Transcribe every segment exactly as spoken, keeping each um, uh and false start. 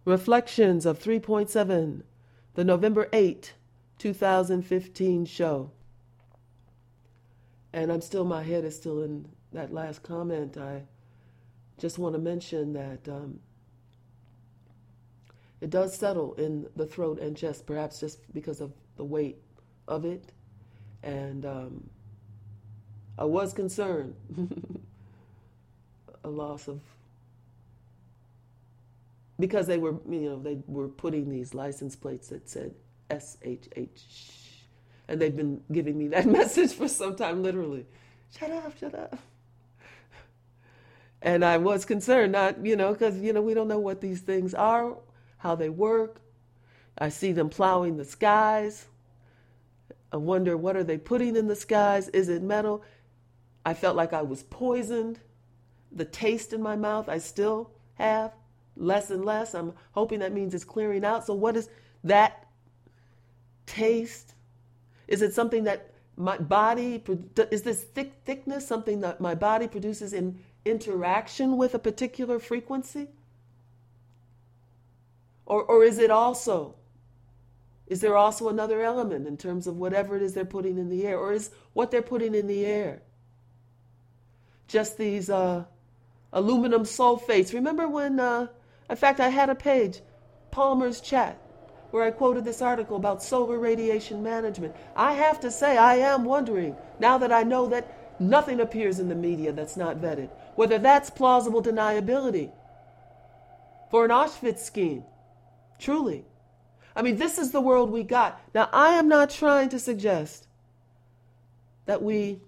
Reflections of three point seven, the November eighth, two thousand fifteen show. And I'm still, my head is still in that last comment. I just want to mention that um, it does settle in the throat and chest, perhaps just because of the weight of it. And um, I was concerned, a loss of, because they were, you know, they were putting these license plates that said S H H, and they've been giving me that message for some time, literally. Shut up, shut up. And I was concerned, not, you know, because, you know, we don't know what these things are, how they work. I see them plowing the skies. I wonder, what are they putting in the skies? Is it metal? I felt like I was poisoned. The taste in my mouth I still have, less and less. I'm hoping that means it's clearing out. So what is that taste? Is it something that my body, is this thick thickness something that my body produces in interaction with a particular frequency? Or, or is it also, is there also another element in terms of whatever it is they're putting in the air? Or is what they're putting in the air just these uh, aluminum sulfates? Remember when, uh, in fact, I had a page, Palmer's Chat, where I quoted this article about solar radiation management. I have to say, I am wondering, now that I know that nothing appears in the media that's not vetted, whether that's plausible deniability for an Auschwitz scheme. Truly. I mean, this is the world we got. Now, I am not trying to suggest that we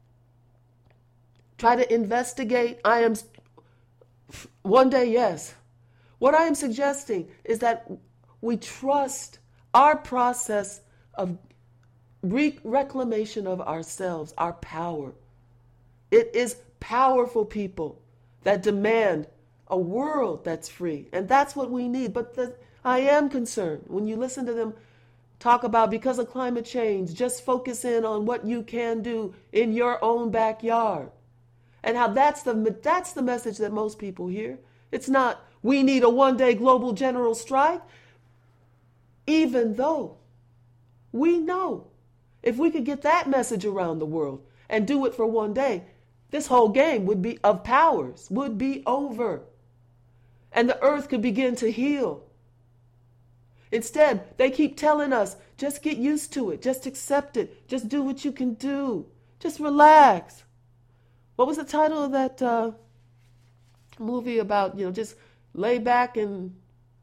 try to investigate. I am, one day, yes. What I am suggesting is that we trust our process of re- reclamation of ourselves, our power. It is powerful people that demand a world that's free. And that's what we need. But the, I am concerned when you listen to them talk about, because of climate change, just focus in on what you can do in your own backyard. And how that's the, that's the message that most people hear. It's not, we need a one-day global general strike. Even though we know if we could get that message around the world and do it for one day, this whole game would be of powers would be over. And the earth could begin to heal. Instead, they keep telling us, just get used to it. Just accept it. Just do what you can do. Just relax. What was the title of that uh, movie about, you know, just lay back and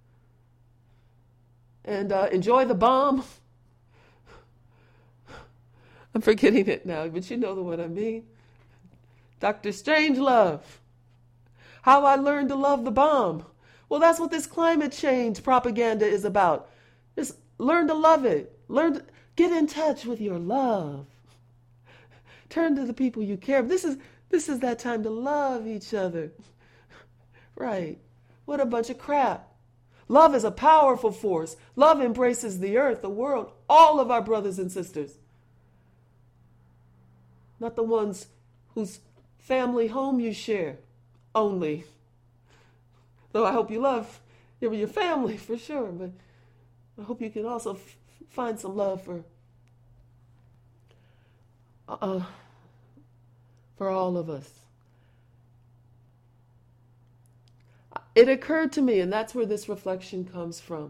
and uh, enjoy the bomb? I'm forgetting it now, but you know the one I mean. Doctor Strangelove. How I Learned to Love the Bomb. Well, that's what this climate change propaganda is about. Just learn to love it. Learn to get in touch with your love. Turn to the people you care. This is this is that time to love each other. Right. What a bunch of crap. Love is a powerful force. Love embraces the earth, the world, all of our brothers and sisters. Not the ones whose family home you share only. Though I hope you love your, your family for sure, but I hope you can also f- find some love for uh, for all of us. It occurred to me, and that's where this reflection comes from.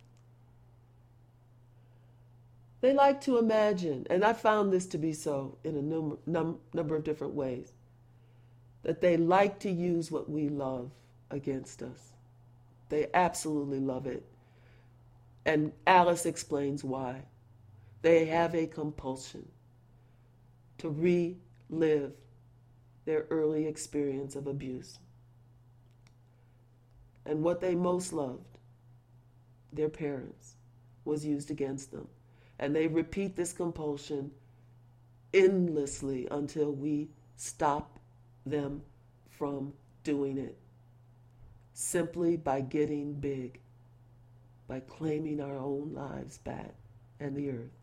They like to imagine, and I found this to be so in a num- num- number of different ways, that they like to use what we love against us. They absolutely love it. And Alice explains why. They have a compulsion to relive their early experience of abuse. And what they most loved, their parents, was used against them. And they repeat this compulsion endlessly until we stop them from doing it. Simply by getting big, by claiming our own lives back and the earth.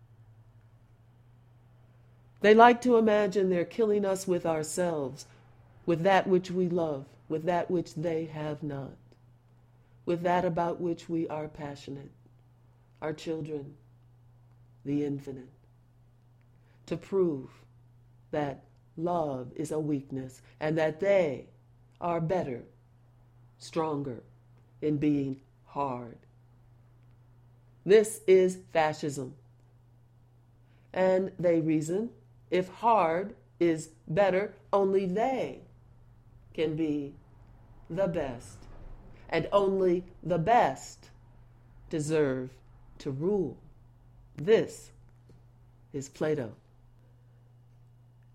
They like to imagine they're killing us with ourselves, with that which we love, with that which they have not. with that about which we are passionate, our children, the infinite, to prove that love is a weakness and that they are better, stronger in being hard. This is fascism. And they reason, if hard is better, only they can be the best. And only the best deserve to rule. This is Plato.